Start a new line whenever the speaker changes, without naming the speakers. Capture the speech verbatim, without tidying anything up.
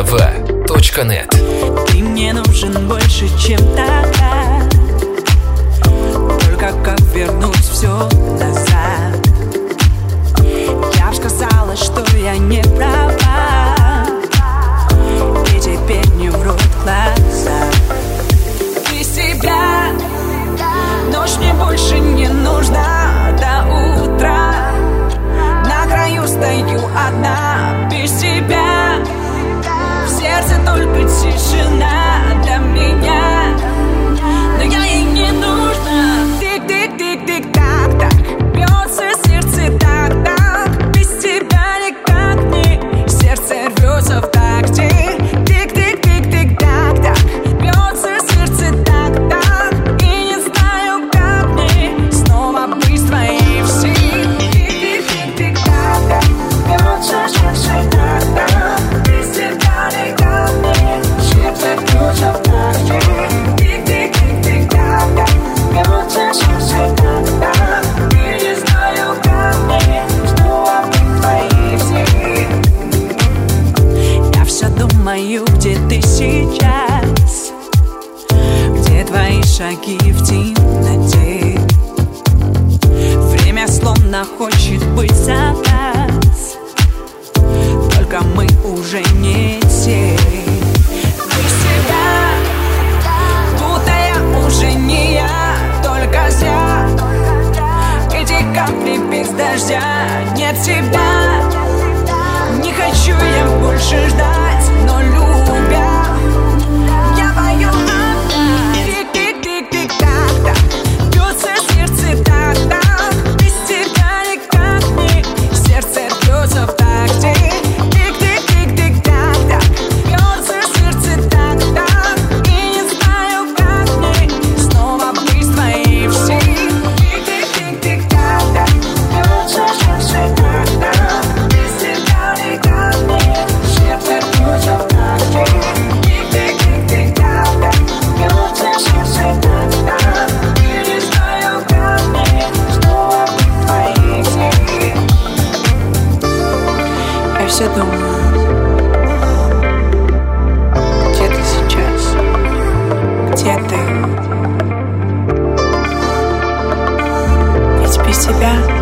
Вдова точка нет.
Ты мне нужен больше, чем тогда. Только как вернуть все назад? Я ж сказала, что я не права, и теперь не врут глаза. Ты себя, ночь мне больше не нужна. До утра на краю стою одна. Без тебя в сердце только тишина для меня, но я ей не нужна. Тик-тик-тик-тик-так-так, бьется сердце так-так. Без тебя никак не, сердце рвется в такте. Тик-тик-тик-тик-так-так, бьется сердце так-так. И не знаю, как мне снова быть твоей всей. Тик-тик-тик-тик-так-так, бьется сердце так-так. Без тебя никак не, сердце рвется в такте. Тик-тик-тик-тик-так-так, бьется сердце так-так. И не знаю, как мне снова быть твоей всей. Я все думаю, где ты сейчас, где твои шаги в темноте. Время словно хочет быть за нас, только мы уже не те. Без тебя, будто я уже не я, только зря. Эти капли без дождя, нет тебя. Не хочу я больше ждать, но любя, я пою одна. Тик-тик-тик-тик-так-так, бьется сердце так-так. Без тебя никак не, сердце рвется в такте. Тик-тик-тик-тик-так-так, бьется сердце так-так. И не знаю, как мне снова быть твоей всей. Тик-тик-тик-тик-так-так, бьется сердце так-так. Без тебя никак не, сердце рвется в такте. Тик-тик-тик-тик-так-так, бьется сердце так-так. И не знаю, как мне снова быть твоей всей. Я все думаю, где ты сейчас? Где ты? Ведь без тебя